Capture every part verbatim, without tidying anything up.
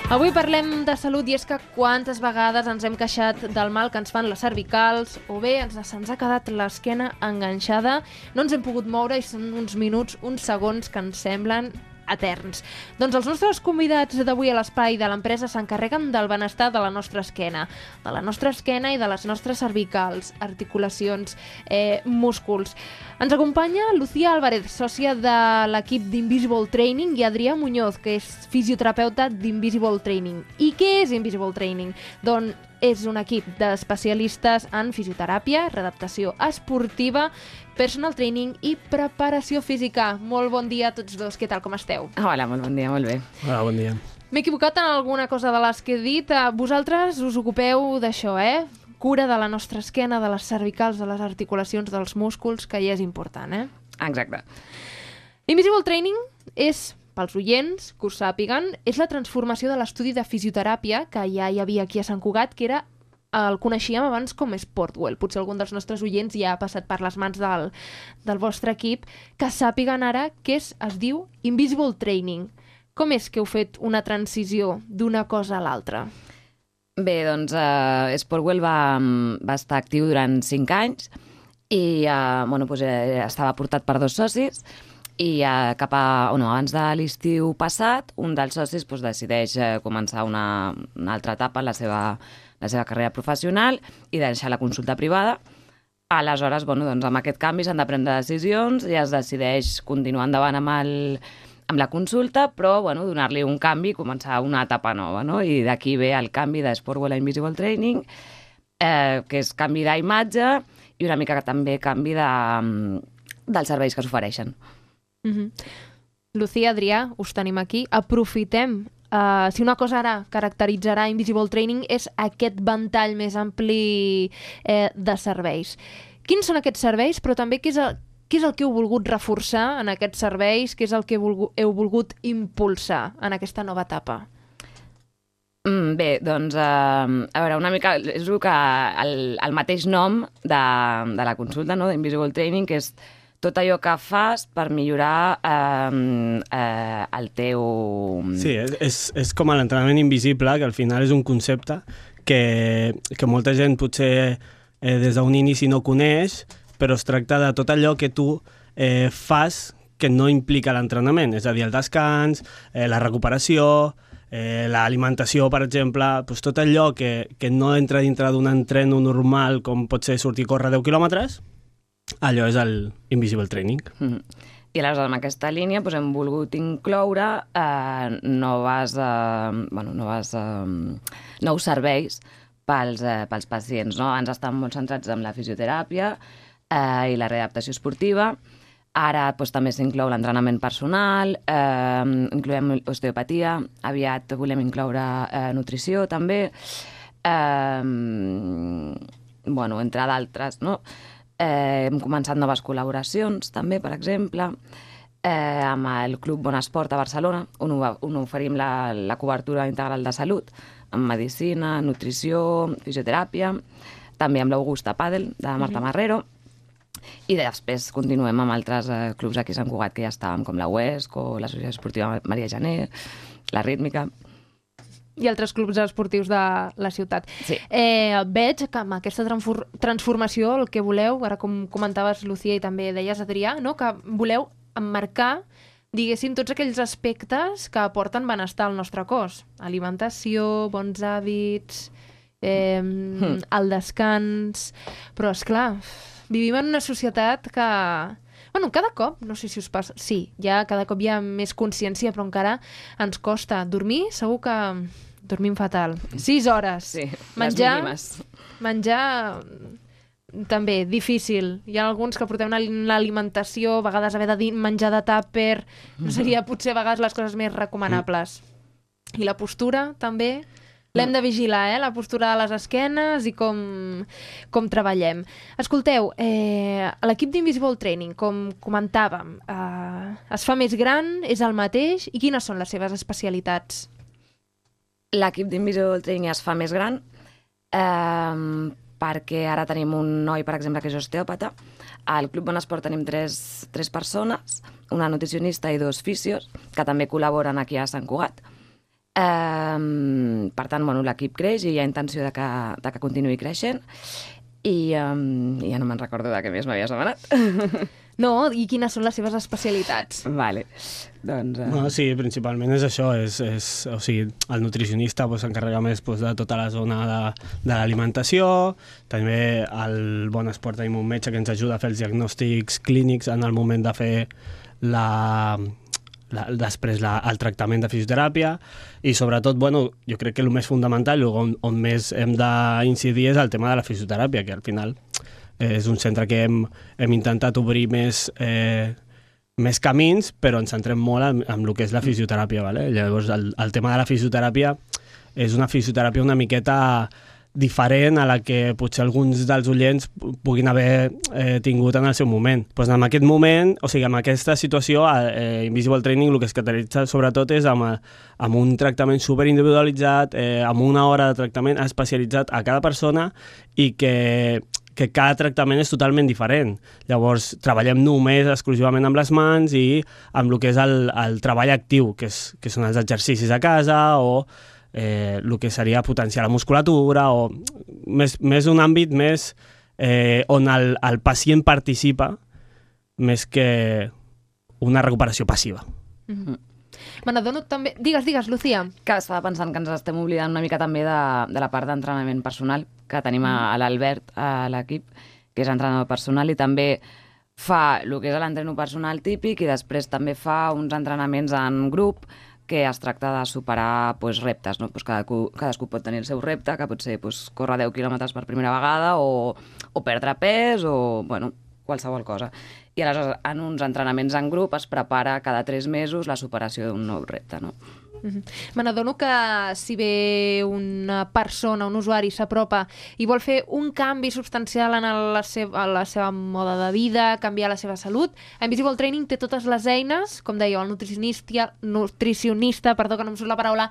Avui parlem de salut i és que quantes vegades ens hem queixat del mal que ens fan les cervicals o bé ens, se'ns ha quedat l'esquena enganxada, no ens hem pogut moure i són uns minuts, uns segons que ens semblen eterns. Doncs els nostres convidats d'avui a l'espai de l'empresa s'encarreguen del benestar de la nostra esquena, de la nostra esquena i de les nostres cervicals, articulacions, eh, músculs. Ens acompanya Lucía Álvarez, sòcia de l'equip d'Invisible Training, i Adrià Muñoz, que és fisioterapeuta d'Invisible Training. I què és Invisible Training? Doncs és un equip d'especialistes en fisioteràpia, readaptació esportiva, personal training i preparació física. Molt bon dia a tots dos. Què tal, com esteu? Hola, molt bon dia, molt bé. Hola, bon dia. M'he equivocat en alguna cosa de les que he dit. Vosaltres us ocupeu d'això, eh? Cura de la nostra esquena, de les cervicals, de les articulacions, dels músculs, que ja és important, eh? Exacte. Invisible Training és, pels oients, que ho sàpiguen, és la transformació de l'estudi de fisioteràpia que ja hi havia aquí a Sant Cugat, que era el coneixíem abans com Sportwell. Potser algun dels nostres oients ja ha passat per les mans del, del vostre equip, que sàpiguen ara que és, es diu Invisible Training. Com és que heu fet una transició d'una cosa a l'altra? Bé, doncs uh, Sportwell va, va estar actiu durant cinc anys i uh, bueno, doncs, eh, estava portat per dos socis i uh, cap a, oh no, abans de l'estiu passat un dels socis doncs, decideix uh, començar una, una altra etapa en la seva, la seva carrera professional i deixar la consulta privada. Aleshores, bueno, doncs, amb aquest canvi s'han de prendre decisions i es decideix continuar endavant amb, el, amb la consulta, però bueno, donar-li un canvi i començar una etapa nova. No? I d'aquí ve el canvi de Sportwell a Invisible Training, eh, que és canvi d'imatge i una mica també canvi de, dels serveis que s'ofereixen. Mm-hmm. Lucía, Adrià, us tenim aquí. Aprofitem. Uh, si una cosa ara caracteritzarà Invisible Training és aquest ventall més ampli eh, de serveis. Quins són aquests serveis, però també què és el, què és el que heu volgut reforçar en aquests serveis, què és el que heu volgut, heu volgut impulsar en aquesta nova etapa? Mm, bé, doncs, uh, a veure, una mica, és que el, el mateix nom de, de la consulta, no?, d'Invisible Training, que és tot allò que fas per millorar eh, eh, el teu... Sí, és, és com l'entrenament invisible, que al final és un concepte que, que molta gent potser eh, des d'un inici no coneix, però es tracta de tot allò que tu eh, fas que no implica l'entrenament, és a dir, el descans, eh, la recuperació, eh, l'alimentació, per exemple, doncs tot allò que, que no entra dintre d'un entreno normal, com pot ser sortir a córrer deu quilòmetres, allò és el Invisible Training. Mm-hmm. I aleshores, en aquesta línia, doncs, hem volgut incloure eh, noves, eh, bueno, noves, eh, nous serveis pels, eh, pels pacients. No? Ens estan molt centrats en la fisioteràpia eh, i la readaptació esportiva. Ara doncs, també s'inclou l'entrenament personal, eh, incloem osteopatia, aviat volem incloure eh, nutrició també, eh, bueno, entre d'altres, no? Eh, hem començat noves col·laboracions, també, per exemple, eh, amb el Club Bon Esport a Barcelona, on, on oferim la, la cobertura integral de salut, amb medicina, nutrició, fisioteràpia, també amb l'Augusta Padel, de Marta Marrero, i després continuem amb altres eh, clubs aquí a Sant Cugat que ja estàvem, com la U E S C o l'Associació Esportiva Maria Janer, la Rítmica... i altres clubs esportius de la ciutat. Sí. Eh, veig que amb aquesta transformació el que voleu, ara com comentaves Lucía i també deies Adrià, no? Que voleu emmarcar, diguéssim, tots aquells aspectes que aporten benestar al nostre cos. Alimentació, bons hàbits, eh, mm. el descans... Però, esclar, vivim en una societat que... Bueno, cada cop, no sé si us passa... Sí, ja cada cop hi ha més consciència, però encara ens costa. Dormir, segur que dormim fatal. Sis hores. Sí, menjar, les mínimes. Menjar, també, difícil. Hi ha alguns que portem una alimentació, a vegades haver de dir menjar de tàper, no seria potser a vegades les coses més recomanables. I la postura, també... L'hem de vigilar, eh? La postura de les esquenes i com, com treballem. Escolteu, eh, l'equip d'Invisible Training, com comentàvem, eh, es fa més gran, és el mateix, i quines són les seves especialitats? L'equip d'Invisible Training es fa més gran eh, perquè ara tenim un noi, per exemple, que és osteòpata. Al Club Bon Esport tenim tres, tres persones, una nutricionista i dos fisios, que també col·laboren aquí a Sant Cugat. Um, per tant, bueno, l'equip creix i hi ha intenció de que, de que continuï creixent i um, ja no me'n recordo de què més m'havies demanat. No, i quines són les seves especialitats? Vale. Doncs, uh... no, sí, principalment és això, és, és, o sigui, el nutricionista pues, s'encarrega més pues, de tota la zona de, de l'alimentació, també el bon esport tenim un metge que ens ajuda a fer els diagnòstics clínics en el moment de fer la, la, després la, el tractament de fisioteràpia i sobretot, bueno, jo crec que el més fundamental on, on més hem d'incidir és el tema de la fisioteràpia, que al final és un centre que hem, hem intentat obrir més, eh, més camins, però ens centrem molt en, en el que és la fisioteràpia. Vale? Llavors, el, el tema de la fisioteràpia és una fisioteràpia una miqueta diferent a la que potser alguns dels oients puguin haver eh, tingut en el seu moment. Pues en aquest moment, o sigui, en aquesta situació, eh, Invisible Training el que es caracteritza sobretot és amb, amb un tractament superindividualitzat, eh, amb una hora de tractament especialitzat a cada persona i que que cada tractament és totalment diferent. Llavors, treballem només exclusivament amb les mans i amb el que és el, el treball actiu, que, és, que són els exercicis a casa o eh, el que seria potenciar la musculatura o més, més un àmbit més eh, on el, el pacient participa més que una recuperació passiva. Mm-hmm. Me n'adono també... Digues, digues, Lucía. Que estava pensant que ens estem oblidant una mica també de, de la part d'entrenament personal, que tenim a, a l'Albert, a l'equip, que és entrenador personal, i també fa el que és l'entreno personal típic i després també fa uns entrenaments en grup que es tracta de superar pues, reptes. No? Pues cadascú, cadascú pot tenir el seu repte, que pot ser pues, córrer deu quilòmetres per primera vegada o, o perdre pes o bueno, qualsevol cosa. I aleshores en uns entrenaments en grup es prepara cada tres mesos la superació d'un nou repte, no? Mm-hmm. Me n'adono que si ve una persona, un usuari, s'apropa i vol fer un canvi substancial en la seva, la seva moda de vida, canviar la seva salut, Invisible Training té totes les eines, com deia, el nutricionista, nutricionista, perdó, que no em surt la paraula,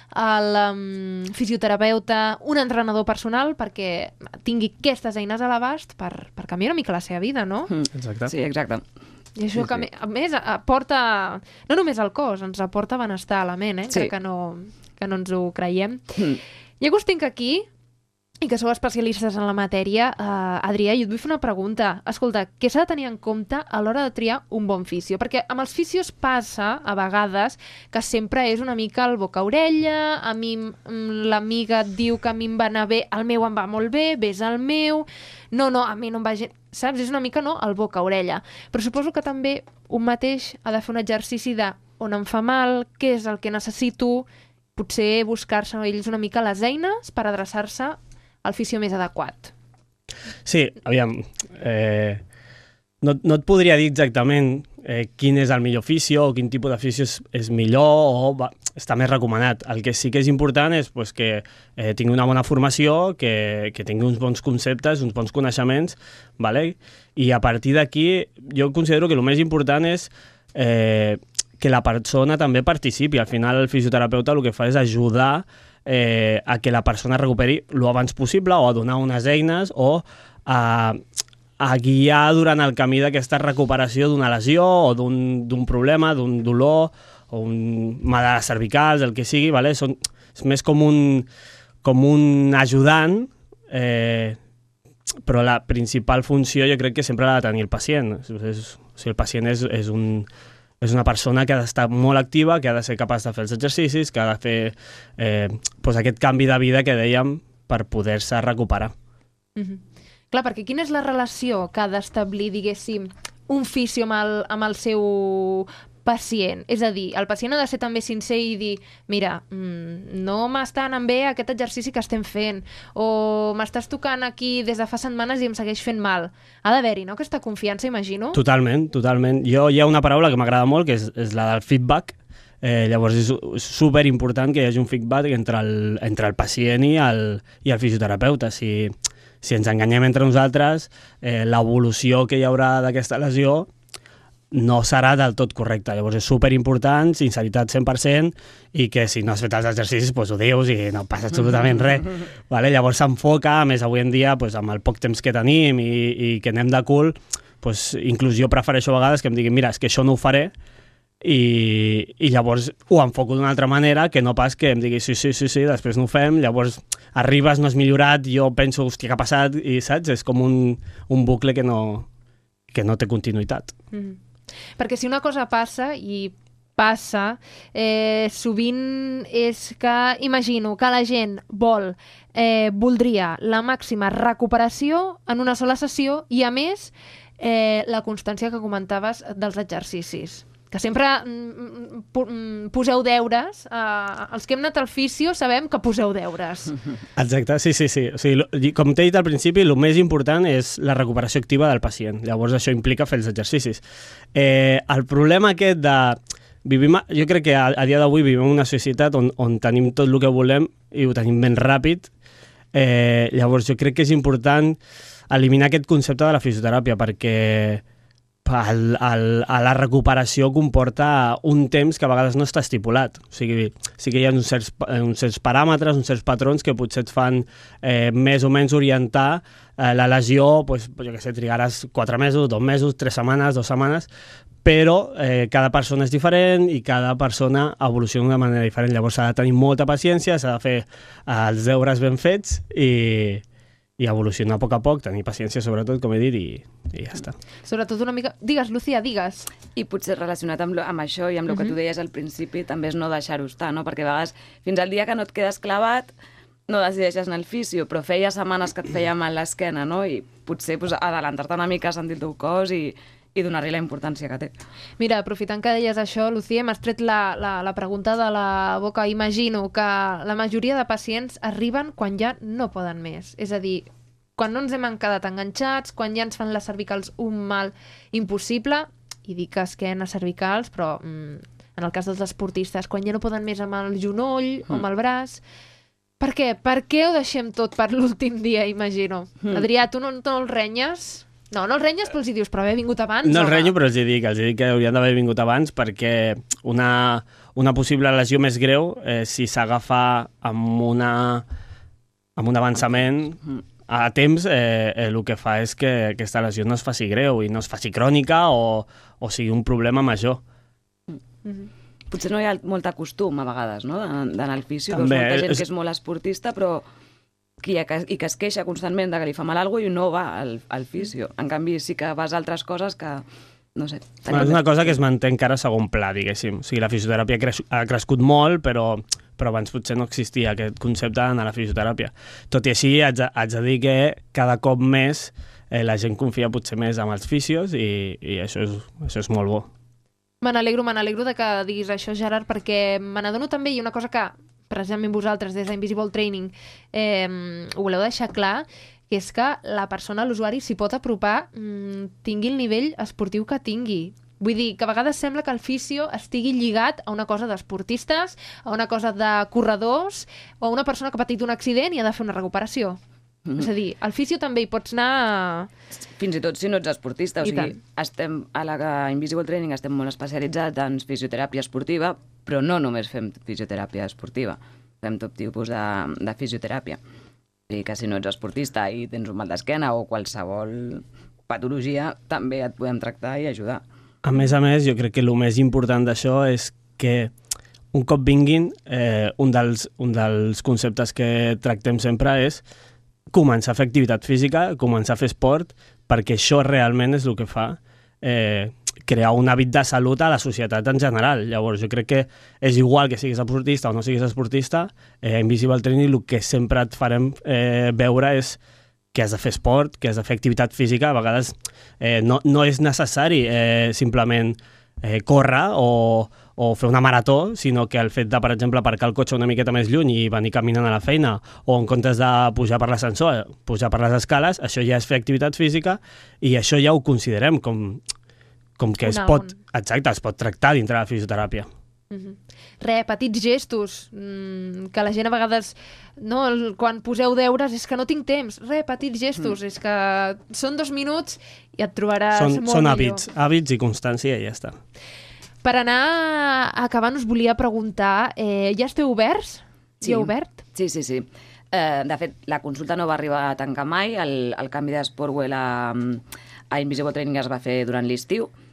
el um, fisioterapeuta, un entrenador personal perquè tingui aquestes eines a l'abast per, per canviar una mica la seva vida, no? Mm. Exacte. Sí, exacte. I això, sí, que, sí. a més, aporta no només al cos, ens aporta benestar a la ment, eh? Sí. Que, no, que no ens ho creiem. Mm. Ja que us tinc aquí, i que sou especialistes en la matèria, uh, Adrià, jo et vull fer una pregunta. Escolta, què s'ha de tenir en compte a l'hora de triar un bon fisio? Perquè amb els fisios passa, a vegades, que sempre és una mica el boca-orella, a mi l'amiga et diu que a mi em va anar bé, el meu em va molt bé, ves al meu... No, no, a mi no em va gens... Saps? És una mica, no?, el boca-orella. Però suposo que també un mateix ha de fer un exercici de on em fa mal, què és el que necessito, potser buscar-se ells una mica les eines per adreçar-se al fisio més adequat. Sí, aviam, eh, no, no et podria dir exactament eh, quin és el millor fisio o quin tipus de fisio és, és millor o va, està més recomanat. El que sí que és important és pues, que eh, tingui una bona formació, que, que tingui uns bons conceptes, uns bons coneixements, vale? I a partir d'aquí jo considero que el més important és eh, que la persona també participi. Al final el fisioterapeuta el que fa és ajudar Eh, a que la persona recuperi el abans possible o a donar unes eines o a, a guiar durant el camí d'aquesta recuperació d'una lesió o d'un problema, d'un dolor o un mal de les cervicals, el que sigui, vale? Són, és més com un, com un ajudant, eh, però la principal funció jo crec que sempre l'ha de tenir el pacient. És, és, o sigui, el pacient és, és un... és una persona que ha d'estar molt activa, que ha de ser capaç de fer els exercicis, que ha de fer eh, doncs aquest canvi de vida que dèiem per poder-se recuperar. Mm-hmm. Clar, perquè quina és la relació que ha d'establir, diguéssim, un fisio amb el, amb el seu pacient? És a dir, el pacient ha de ser també sincer i dir, mira, mmm, no m'està anant bé aquest exercici que estem fent, o m'estàs tocant aquí des de fa setmanes i em segueix fent mal. Ha d'haver-hi, no?, aquesta confiança, imagino. Totalment, totalment. Jo hi ha una paraula que m'agrada molt, que és, és la del feedback. Eh, llavors és, és superimportant que hi hagi un feedback entre el, entre el pacient i el, i el fisioterapeuta. Si, si ens enganyem entre nosaltres, eh, l'evolució que hi haurà d'aquesta lesió no serà del tot correcte. Llavors és superimportant, sinceritat cent per cent, i que si no has fet els exercicis doncs ho dius i no passa absolutament res. Vale? Llavors s'enfoca, a més avui en dia, doncs, amb el poc temps que tenim i, i que anem de cul, doncs, inclús jo prefereixo a vegades que em diguin, mira, és que això no ho faré, i, i llavors ho enfoco d'una altra manera que no pas que em digui sí, sí, sí, sí, després no ho fem, llavors arribes, no has millorat, jo penso, hòstia, què ha passat? I saps? És com un, un bucle que no, que no té continuïtat. Mm. Perquè si una cosa passa, i passa, eh, sovint és que, imagino, que la gent vol, eh, voldria la màxima recuperació en una sola sessió i, a més, eh, la constància que comentaves dels exercicis. Que sempre mm, mm, poseu deures. Eh, els que hem anat al fisio sabem que poseu deures. Exacte, sí, sí, sí. O sigui, com t'he dit al principi, el més important és la recuperació activa del pacient. Llavors això implica fer els exercicis. Eh, el problema aquest de... Vivim, jo crec que a, a dia d'avui vivim en una societat on, on tenim tot el que volem i ho tenim ben ràpid. Eh, llavors jo crec que és important eliminar aquest concepte de la fisioteràpia perquè el, el, la recuperació comporta un temps que a vegades no està estipulat. O sigui, sí que hi ha uns certs, uns certs paràmetres, uns certs patrons que potser et fan eh, més o menys orientar eh, la lesió, pues, jo què sé, trigaràs quatre mesos, dos mesos, tres setmanes, dues setmanes, però eh, cada persona és diferent i cada persona evoluciona d'una manera diferent. Llavors s'ha de tenir molta paciència, s'ha de fer eh, els deures ben fets i, i evolucionar a poc a poc, tenir paciència sobretot, com he dit, i, i ja està. Sobretot una mica... Digues, Lucía, digues. I potser relacionat amb, lo, amb això i amb el uh -huh. que tu deies al principi, també és no deixar-ho estar, no? Perquè a vegades, fins al dia que no et quedes clavat, no decideixes anar al fisio, però feia setmanes que et feia mal l'esquena, no? I potser pues, adelantar-te una mica a sentir el teu cos i i donar-li la importància que té. Mira, aprofitant que deies això, Lucía, m'has tret la, la, la pregunta de la boca. Imagino que la majoria de pacients arriben quan ja no poden més. És a dir, quan no ens hem quedat enganxats, quan ja ens fan les cervicals un mal impossible, i dic esquena, cervicals, però mm, en el cas dels esportistes, quan ja no poden més amb el genoll mm. o amb el braç. Per què? Per què ho deixem tot per l'últim dia, imagino? Mm. Adrià, tu no, no el renyes? No, no els renyes, però els hi dius, però haver vingut abans? No els renyo, però els hi dic, els hi dic que haurien d'haver vingut abans perquè una, una possible lesió més greu, eh, si s'agafa amb, una, amb un avançament a temps, eh, eh, el que fa és que aquesta lesió no es faci greu i no es faci crònica o, o sigui un problema major. Mm-hmm. Potser no hi ha molta costum, a vegades, no?, d'anar al fisio. Veus molta gent que és molt esportista, però... I que es queixa constantment de que li fa mal alguna cosa i no va al, al fisio. En canvi, sí que vas a altres coses que, no sé... Bueno, és una cosa que es manté encara a segon pla, diguéssim. O sigui, la fisioteràpia creix, ha crescut molt, però, però abans potser no existia aquest concepte d'anar a la fisioteràpia. Tot i així, haig de, haig de dir que cada cop més eh, la gent confia potser més en els fisios i, i això, és, això és molt bo. Me n'alegro, me n'alegro de que diguis això, Gerard, perquè me n'adono també, i una cosa que precisament vosaltres des d'Invisible Training eh, ho voleu deixar clar, que és que la persona, l'usuari, s'hi pot apropar, mmm, tingui el nivell esportiu que tingui. Vull dir, que a vegades sembla que el fisio estigui lligat a una cosa d'esportistes, a una cosa de corredors, o a una persona que ha patit un accident i ha de fer una recuperació. Mm-hmm. És a dir, al fisio també hi pots anar... Fins i tot si no ets esportista. O sigui, estem, a la Invisible Training estem molt especialitzats en fisioteràpia esportiva, però no només fem fisioteràpia esportiva, fem tot tipus de, de fisioteràpia. I que si no ets esportista i tens un mal d'esquena o qualsevol patologia, també et podem tractar i ajudar. A més a més, jo crec que el més important d'això és que un cop vinguin, eh, un, dels, un dels conceptes que tractem sempre és començar a fer activitat física, començar a fer esport, perquè això realment és el que fa eh, crear un hàbit de salut a la societat en general. Llavors, jo crec que és igual que siguis esportista o no siguis esportista, eh, Invisible Training el que sempre et farem eh, veure és que has de fer esport, que has de fer activitat física. A vegades eh, no, no és necessari eh, simplement eh, córrer o, o fer una marató, sinó que el fet de, per exemple, aparcar el cotxe una miqueta més lluny i venir caminant a la feina, o en comptes de pujar per l'ascensor, pujar per les escales, això ja és fer activitat física i això ja ho considerem com, com que es pot, exacte, es pot tractar dintre de la fisioteràpia. Mm-hmm. Re, petits gestos, mm, que la gent a vegades, no, el, quan poseu deures és que no tinc temps. Re, petits gestos, mm. és que són dos minuts i et trobaràs són, molt són millor. hàbits, hàbits i constància i ja està. Per anar acabant us volia preguntar, eh, ja esteu oberts? Sí. Ja obert? Sí, sí, sí. Eh, de fet, la consulta no va arribar a tancar mai, el, el canvi d'Sportwell a, a Invisible Training es va fer durant l'estiu,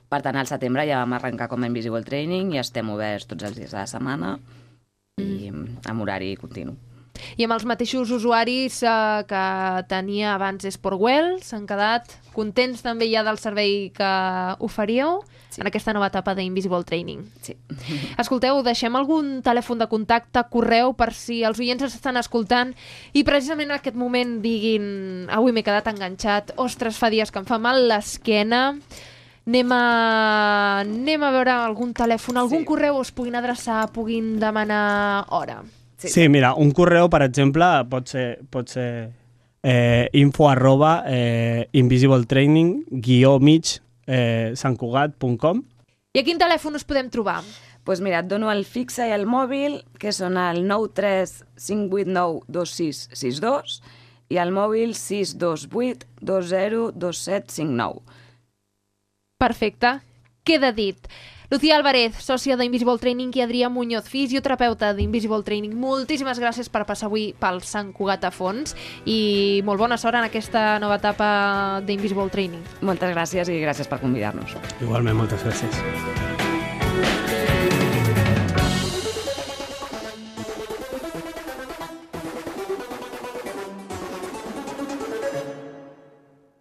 Per tant, al setembre ja vam arrencar com a Invisible Training i estem oberts tots els dies de la setmana i amb horari continu. I amb els mateixos usuaris eh, que tenia abans Sportwell, s'han quedat contents també ja del servei que oferíeu sí. en aquesta nova etapa d'Invisible Training. Sí. Escolteu, deixem algun telèfon de contacte, correu, per si els oients ens estan escoltant i precisament en aquest moment diguin avui m'he quedat enganxat, ostres, fa dies que em fa mal l'esquena, anem a, anem a veure algun telèfon, algun sí. correu us puguin adreçar, puguin demanar hora. Sí, sí, mira, un correu, per exemple, pot ser, pot ser eh, info arroba eh, invisibletraining guió mig eh, santcugat punt com. I a quin telèfon us podem trobar? Doncs pues mira, et dono el fixe i el mòbil, que són el nou tres cinc vuit nou dos sis sis dos i el mòbil sis dos vuit dos zero dos set cinc nou. Perfecte, queda dit. Lucía Álvarez, sòcia d'Invisible Training, i Adrià Muñoz, fisioterapeuta d'Invisible Training, moltíssimes gràcies per passar avui pel Sant Cugat a fons i molt bona sort en aquesta nova etapa d'Invisible Training. Moltes gràcies i gràcies per convidar-nos. Igualment, moltes gràcies.